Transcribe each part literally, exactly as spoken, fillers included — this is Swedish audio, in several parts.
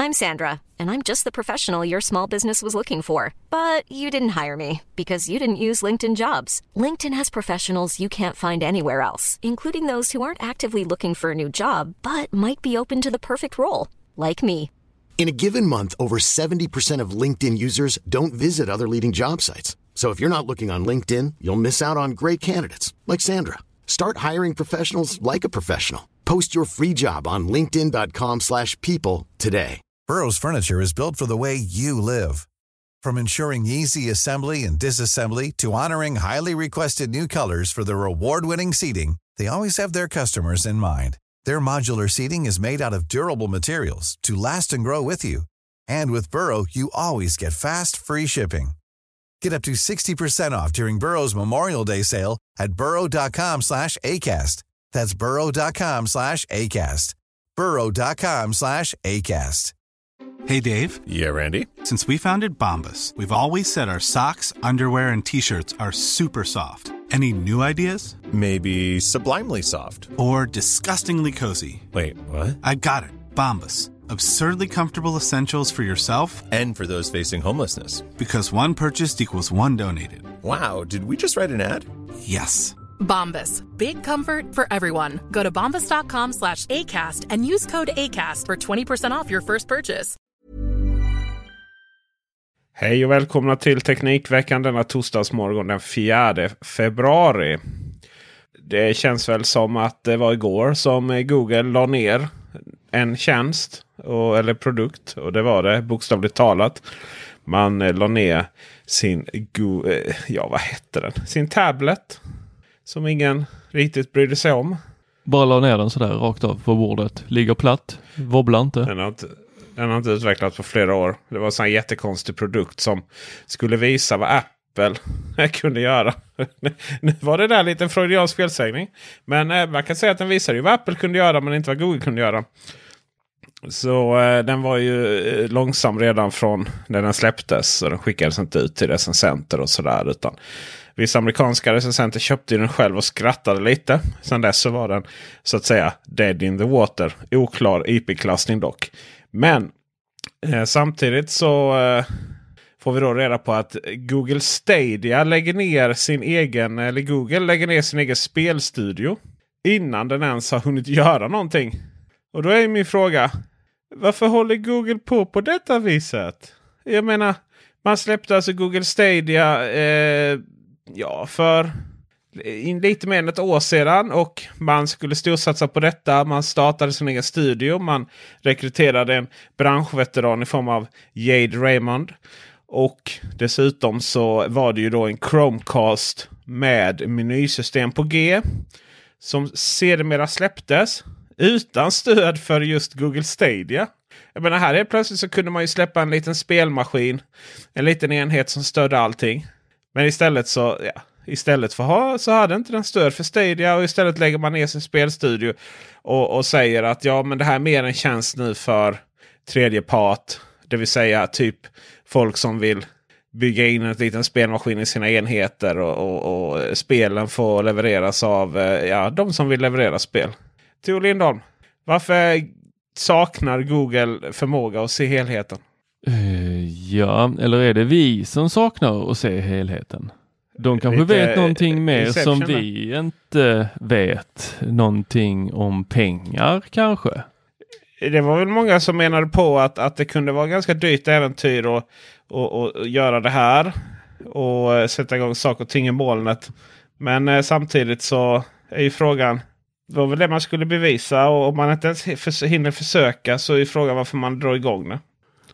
I'm Sandra, and I'm just the professional your small business was looking for. But you didn't hire me because you didn't use LinkedIn Jobs. LinkedIn has professionals you can't find anywhere else, including those who aren't actively looking for a new job, but might be open to the perfect role, like me. In a given month, over seventy percent of LinkedIn users don't visit other leading job sites. So if you're not looking on LinkedIn, you'll miss out on great candidates like Sandra. Start hiring professionals like a professional. Post your free job on linkedin dot com slash people today. Burrow's furniture is built for the way you live. From ensuring easy assembly and disassembly to honoring highly requested new colors for their award-winning seating, they always have their customers in mind. Their modular seating is made out of durable materials to last and grow with you. And with Burrow, you always get fast, free shipping. Get up to sixty percent off during Burrow's Memorial Day sale at burrow dot com slash ACAST. That's burrow dot com slash ACAST. burrow dot com slash ACAST. Hey, Dave. Yeah, Randy. Since we founded Bombas, we've always said our socks, underwear, and T-shirts are super soft. Any new ideas? Maybe sublimely soft. Or disgustingly cozy. Wait, what? I got it. Bombas. Absurdly comfortable essentials for yourself and for those facing homelessness. Because one purchased equals one donated. Wow, did we just write an ad? Yes. Bombas. Big comfort for everyone. Go to bombas dot com slash ACAST and use code ACAST for twenty percent off your first purchase. Hej och välkomna till Teknikveckan denna torsdagsmorgon den fjärde februari. Det känns väl som att det var igår som Google la ner en tjänst och, eller produkt, och det var det bokstavligt talat. Man eh, la ner sin go, eh, ja vad hette den? Sin tablet som ingen riktigt brydde sig om. Bara la ner den sådär rakt av på bordet. Ligger platt, wobblar inte. Den har inte, den har inte utvecklats på flera år. Det var en sån här jättekonstig produkt som skulle visa vad Apple kunde göra. Nu var det där lite en freudiansk felsägning. Men eh, man kan säga att den visade ju vad Apple kunde göra men inte vad Google kunde göra. Så eh, den var ju eh, långsam redan från när den släpptes. Och den skickades inte ut till recensenter och sådär. Utan vissa amerikanska recensenter köpte den själv och skrattade lite. Sen dess så var den så att säga dead in the water. Oklar I P-klassning dock. Men eh, samtidigt så eh, får vi då reda på att Google Stadia lägger ner sin egen, eller Google lägger ner sin egen spelstudio innan den ens har hunnit göra någonting. Och då är min fråga, varför håller Google på på detta viset? Jag menar, man släppte alltså Google Stadia eh, ja, för lite mer än ett år sedan och man skulle storsatsa på detta. Man startade sin egen studio. Man rekryterade en branschveteran i form av Jade Raymond. Och dessutom så var det ju då en Chromecast med menysystem på G som sedermera släpptes utan stöd för just Google Stadia. Jag menar, här är plötsligt så kunde man ju släppa en liten spelmaskin, en liten enhet som stödde allting. Men istället så, ja, istället för ha, så hade inte den stöd för Stadia och istället lägger man ner sin spelstudio och, och säger att ja, men det här är mer en tjänst nu för tredje part. Det vill säga typ folk som vill bygga in en liten spelmaskin i sina enheter och, och, och spelen får levereras av ja, de som vill leverera spel. Tor Lindholm, varför saknar Google förmåga att se helheten? Uh, ja, eller är det vi som saknar att se helheten? De kanske Lite, vet någonting mer som vi inte vet. Någonting om pengar kanske. Det var väl många som menade på att, att det kunde vara ganska dyrt äventyr och, och, och göra det här. Och sätta igång saker och ting i molnet. Men eh, samtidigt så är ju frågan, det var väl det man skulle bevisa. Och om man inte ens för, hinner försöka så är frågan varför man drar igång det.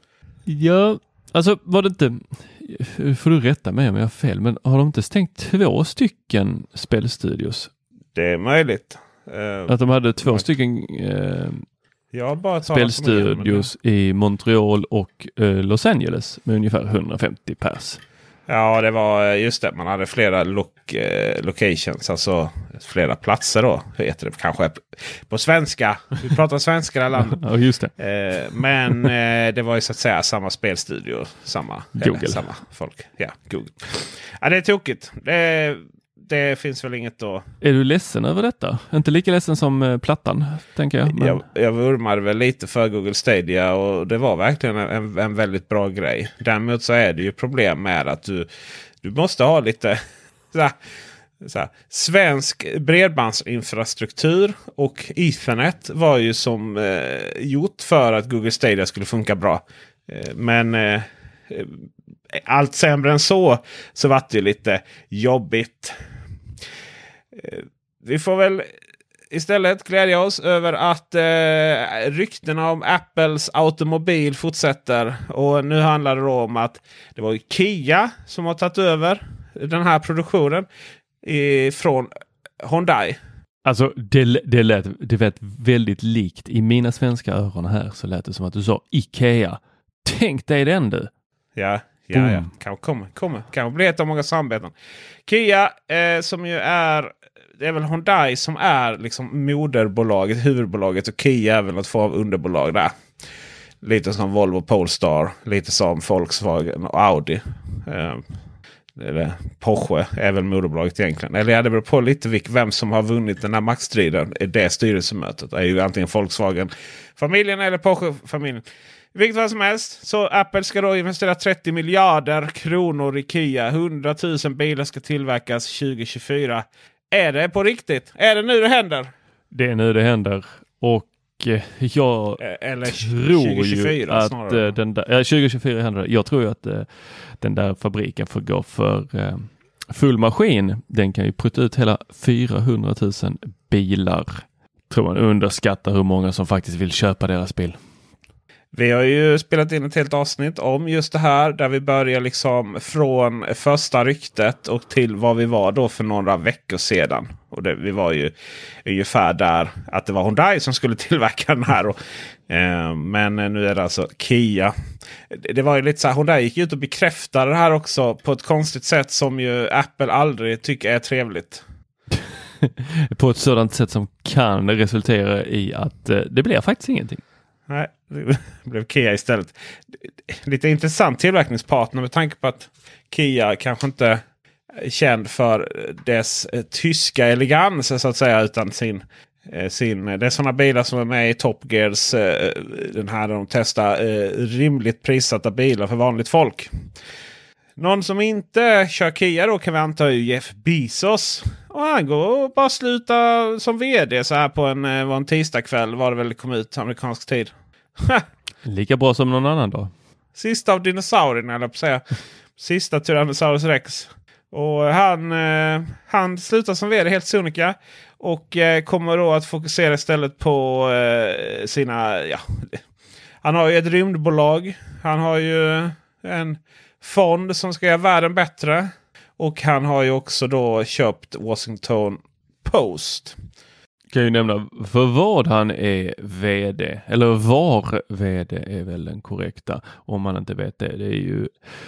Ja, alltså var det inte, får du rätta mig om jag har fel, men har de inte stängt två stycken spelstudios? Det är möjligt. Uh, att de hade två man... stycken uh, jag bara spelstudios i Montreal och uh, Los Angeles med ungefär hundrafemtio pers. Ja, det var just det. Man hade flera lo- eh, locations, alltså flera platser då. Hur heter det kanske på svenska? Vi pratar svenska i landet. Ja, just det. Eh, men eh, det var ju så att säga samma spelstudio, samma Google. Eller, samma folk. Ja, Google. Ja, det är tokigt. Det är, det finns väl inget då. Är du ledsen över detta? Inte lika ledsen som eh, plattan, tänker jag. Men... jag. Jag vurmade väl lite för Google Stadia och det var verkligen en, en väldigt bra grej. Däremot så är det ju problem med att du, du måste ha lite så här, så här, svensk bredbandsinfrastruktur och Ethernet var ju som eh, gjort för att Google Stadia skulle funka bra. Eh, men eh, allt sämre än så så var det ju lite jobbigt. Eh, vi får väl istället glädja oss över att eh, ryktena om Apples automobil fortsätter. Och nu handlar det om att det var Kia som har tagit över den här produktionen i, från Hyundai. Alltså det, det, lät, det lät väldigt likt. I mina svenska öron här så lät det som att du sa Ikea. Tänk dig den du. Ja, ja, ja. Kan komma, komma. Kan bli ett av många samarbeten. Kia eh, som ju är, det är väl Hyundai som är liksom moderbolaget, huvudbolaget, och Kia är väl något form av underbolag där. Lite som Volvo Polestar, lite som Volkswagen och Audi. Eh, eller Porsche är väl moderbolaget egentligen. Eller ja, det beror på lite vilk, vem som har vunnit den här maktstriden i det styrelsemötet. Det är ju antingen Volkswagen-familjen eller Porsche-familjen. Vilket fall som helst, så Apple ska då investera trettio miljarder kronor i Kia. hundra tusen bilar ska tillverkas tjugo tjugofyra. Är det på riktigt? Är det nu det händer? Det är nu det händer. Och eh, jag Eller tror tjugo tjugofyra, ju att snarare. eh, den där, eh, tjugo tjugofyra händer det. Jag tror ju att eh, den där fabriken får gå för eh, full maskin. Den kan ju putta ut hela fyrahundratusen bilar. Tror man underskattar hur många som faktiskt vill köpa deras bil. Vi har ju spelat in ett helt avsnitt om just det här. Där vi börjar liksom från första ryktet och till vad vi var då för några veckor sedan. Och det, vi var ju ungefär där att det var Hyundai som skulle tillverka den här. Och, eh, men nu är det alltså Kia. Det, det var ju lite så här, Hyundai gick ut och bekräftade det här också på ett konstigt sätt som ju Apple aldrig tycker är trevligt. På ett sådant sätt som kan resultera i att eh, det blir faktiskt ingenting. Nej, det blev Kia istället. Lite intressant tillverkningspartner med tanke på att Kia kanske inte är känd för dess eh, tyska elegans så att säga, utan sin, eh, sin det är sådana bilar som är med i Top Gears, eh, den här där de testar eh, rimligt prissatta bilar för vanligt folk. Någon som inte kör Kia då kan vi anta är Jeff Bezos. Och han går och bara sluta som vd så här på en, var en tisdagkväll var det väl kom ut amerikansk tid. Lika bra som någon annan då. Sista av dinosaurierna, eller på att säga. Sista Tyrannosaurus Rex. Och han, eh, han slutar som vd helt sonika. Och eh, kommer då att fokusera istället på eh, sina... Ja, han har ju ett rymdbolag. Han har ju en fond som ska göra världen bättre. Och han har ju också då köpt Washington Post. Kan ju nämna för vad han är vd. Eller var vd är väl den korrekta. Om man inte vet det. Det är ju...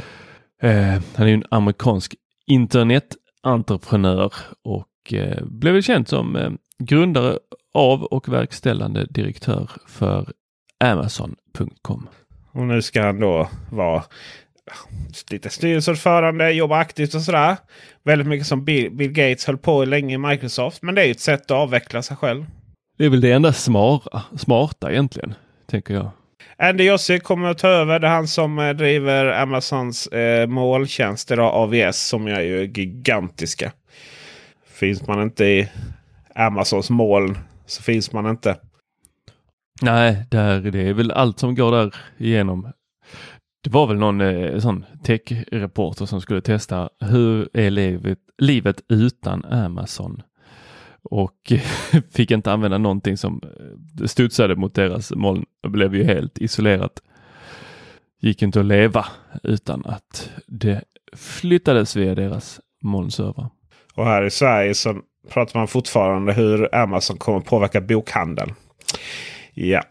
Eh, han är ju en amerikansk internetentreprenör. Och eh, blev väl känd som eh, grundare av och verkställande direktör för Amazon punkt com. Och nu ska han då vara... lite styrelseordförande, jobba aktivt och sådär. Väldigt mycket som Bill, Bill Gates höll på länge i Microsoft. Men det är ju ett sätt att avveckla sig själv. Det är väl det enda smarta, smarta egentligen, tänker jag. Andy Jassy kommer att ta över. Det är han som eh, driver Amazons eh, molntjänster av A V S som är ju gigantiska. Finns man inte i Amazons moln så finns man inte. Nej, där, det är väl allt som går där igenom. Det var väl någon eh, sån tech-reporter som skulle testa hur är livet, livet utan Amazon. Och fick inte använda någonting som studsade mot deras moln och blev ju helt isolerat. Gick inte att leva utan att det flyttades via deras molnserver. Och här i Sverige så pratar man fortfarande hur Amazon kommer påverka bokhandeln. Ja.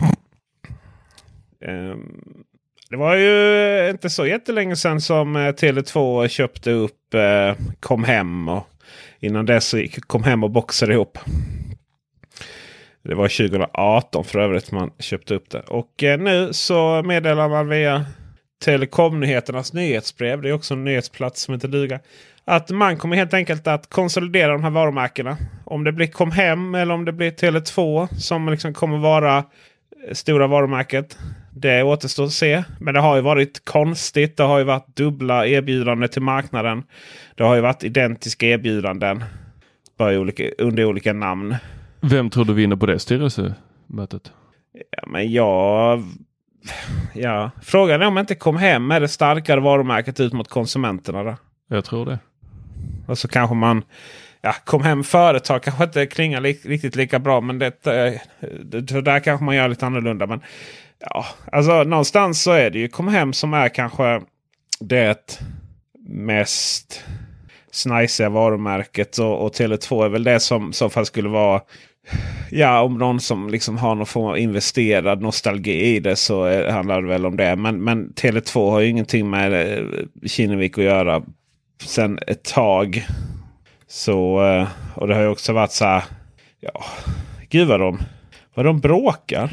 Um. Det var ju inte så jättelänge sedan som Tele två köpte upp eh, Kom Hem. Och innan dess så gick Kom Hem och Boxer ihop. Det var tjugo arton för övrigt man köpte upp det. Och eh, nu så meddelar man via Telekomnyheternas nyhetsbrev. Det är också en nyhetsplats som heter duga. att man kommer helt enkelt att konsolidera de här varumärkena. Om det blir Comhem eller om det blir Tele två som liksom kommer vara stora varumärket. Det återstår att se. Men det har ju varit konstigt. Det har ju varit dubbla erbjudanden till marknaden. Det har ju varit identiska erbjudanden. Bara olika, under olika namn. Vem tror du vinner på det styrelsemötet? Ja, men jag... Ja, frågan är om inte Comhem är det starkare varumärket ut mot konsumenterna då? Jag tror det. Och så kanske man... Ja, Comhem företag kanske inte klingar li- riktigt lika bra. Men det, det, det där kanske man gör lite annorlunda. Men ja, alltså någonstans så är det ju Comhem som är kanske det mest snajsiga varumärket. Och, och Tele två är väl det som så fall skulle vara... Ja, om någon som liksom har någon form av investerad nostalgi i det så är, handlar det väl om det. Men, men Tele två har ju ingenting med eh, Kinnevik att göra sedan ett tag. Så, eh, och det har ju också varit så här, ja, gud vad de, vad de bråkar.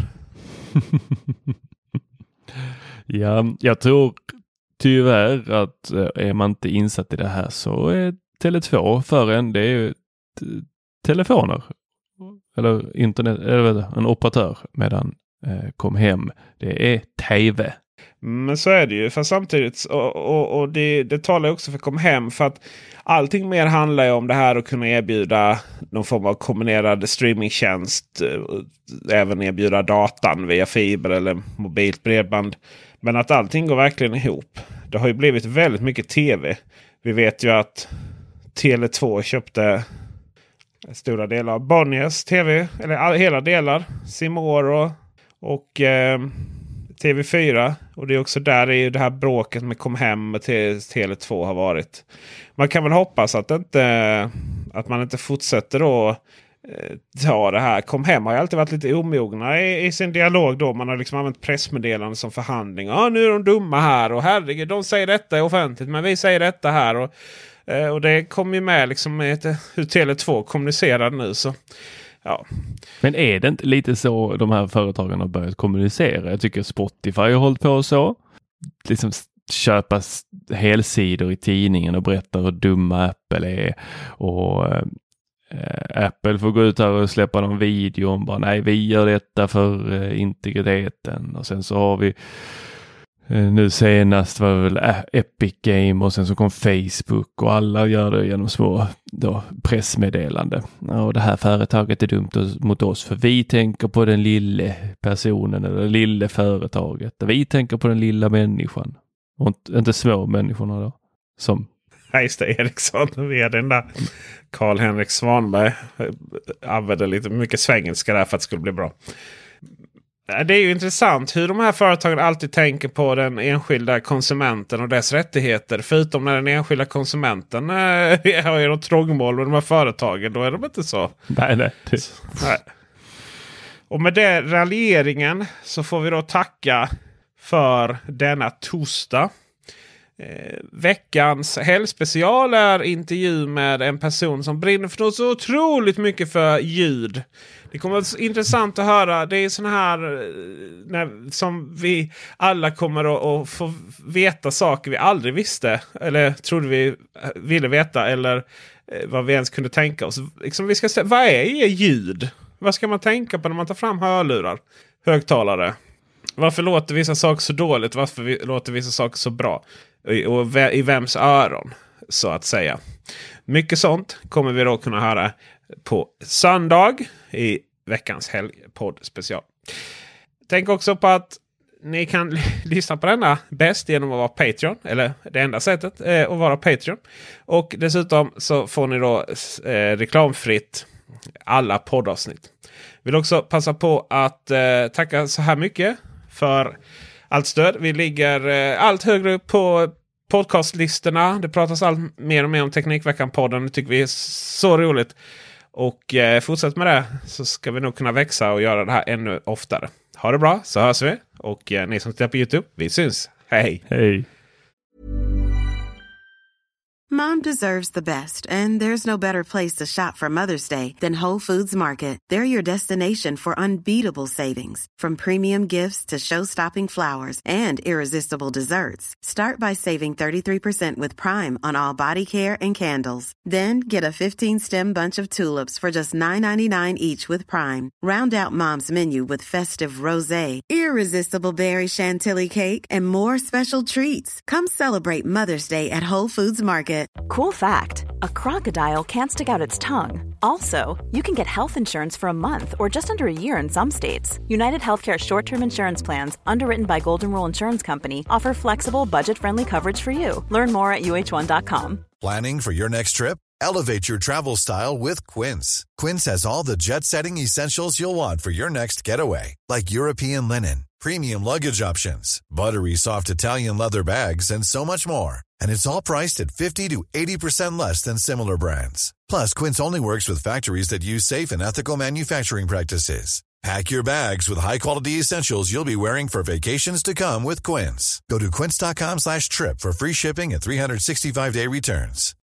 Ja, jag tror tyvärr att är man inte insatt i det här så är Tele två för en, det är ju t- telefoner. Eller internet, eller en operatör, medan eh, Comhem, det är tv. Men så är det ju, för samtidigt och, och, och det, det talar också för Comhem, för att allting mer handlar ju om det här att kunna erbjuda någon form av kombinerad streamingtjänst, även erbjuda datan via fiber eller mobilt bredband. Men att allting går verkligen ihop. Det har ju blivit väldigt mycket tv. Vi vet ju att Tele två köpte stora delar av Bonniers tv, eller all, hela delar, C More och, och eh, T V fyra. Och det är också där är ju det här bråket med Comhem och Tele två har varit. Man kan väl hoppas att, inte, att man inte fortsätter då eh, ta det här. Comhem har ju alltid varit lite omogna i, i sin dialog då. Man har liksom använt pressmeddelanden som förhandling. Ja, ah, nu är de dumma här och herregud, de säger detta offentligt men vi säger detta här och Och det kommer ju med liksom med hur Tele två kommunicerar nu. Så, ja. Men är det inte lite så de här företagen har börjat kommunicera? Jag tycker Spotify har hållit på så. Liksom köpa helsidor i tidningen och berätta hur dumma Apple är. Och äh, Apple får gå ut här och släppa någon video om bara nej, vi gör detta för äh, integriteten. Och sen så har vi nu senast var det väl Epic Game och sen så kom Facebook och alla gör det genom små då, pressmeddelande. Och det här företaget är dumt mot oss för vi tänker på den lille personen eller lille företaget. Vi tänker på den lilla människan och inte, inte små människorna då. Som Nej, just det, Ericsson. Vi är den där Carl-Henrik Svanberg använde lite mycket svengelska där för att det skulle bli bra. Det är ju intressant hur de här företagen alltid tänker på den enskilda konsumenten och dess rättigheter. Förutom när den enskilda konsumenten äh, har något trångmål med de här företagen. Då är de inte så. Nej, nej. nej. Och med den raljeringen så får vi då tacka för denna torsdag. Eh, veckans helgspecial är intervju med en person som brinner för något så otroligt mycket för ljud. Det kommer att vara intressant att höra. Det är sån här när, som vi alla kommer att, att få veta saker vi aldrig visste. Eller trodde vi ville veta. Eller eh, vad vi ens kunde tänka oss. Liksom vi ska se, vad är ljud? Vad ska man tänka på när man tar fram hörlurar? Högtalare. Varför låter vissa saker så dåligt? Varför vi, låter vissa saker så bra? Och, och i vems öron? Så att säga. Mycket sånt kommer vi då kunna höra på söndag i veckans helgpodd special. Tänk också på att ni kan lyssna på denna bäst genom att vara Patreon. Eller det enda sättet är att vara Patreon. Och dessutom så får ni då eh, reklamfritt alla poddavsnitt. Vill också passa på att eh, tacka så här mycket för allt stöd. Vi ligger eh, allt högre upp på podcastlistorna. Det pratas allt mer och mer om Teknikveckan-podden. Det tycker vi är så roligt. Och eh, fortsätt med det så ska vi nog kunna växa och göra det här ännu oftare. Ha det bra, så hörs vi. Och eh, ni som tittar på YouTube, vi syns. Hej! Hej! Mom deserves the best, and there's no better place to shop for Mother's Day than Whole Foods Market. They're your destination for unbeatable savings, from premium gifts to show-stopping flowers and irresistible desserts. Start by saving thirty-three percent with Prime on all body care and candles. Then get a fifteen-stem bunch of tulips for just nine ninety-nine each with Prime. Round out Mom's menu with festive rosé, irresistible berry chantilly cake, and more special treats. Come celebrate Mother's Day at Whole Foods Market. Cool fact, a crocodile can't stick out its tongue. Also, you can get health insurance for a month or just under a year in some states. United Healthcare short-term insurance plans, underwritten by Golden Rule Insurance Company, offer flexible, budget-friendly coverage for you. Learn more at U H one dot com. Planning for your next trip? Elevate your travel style with Quince. Quince has all the jet-setting essentials you'll want for your next getaway, like European linen, premium luggage options, buttery soft Italian leather bags, and so much more. And it's all priced at fifty to eighty percent less than similar brands. Plus, Quince only works with factories that use safe and ethical manufacturing practices. Pack your bags with high-quality essentials you'll be wearing for vacations to come with Quince. Go to quince dot com slash trip for free shipping and three sixty-five day returns.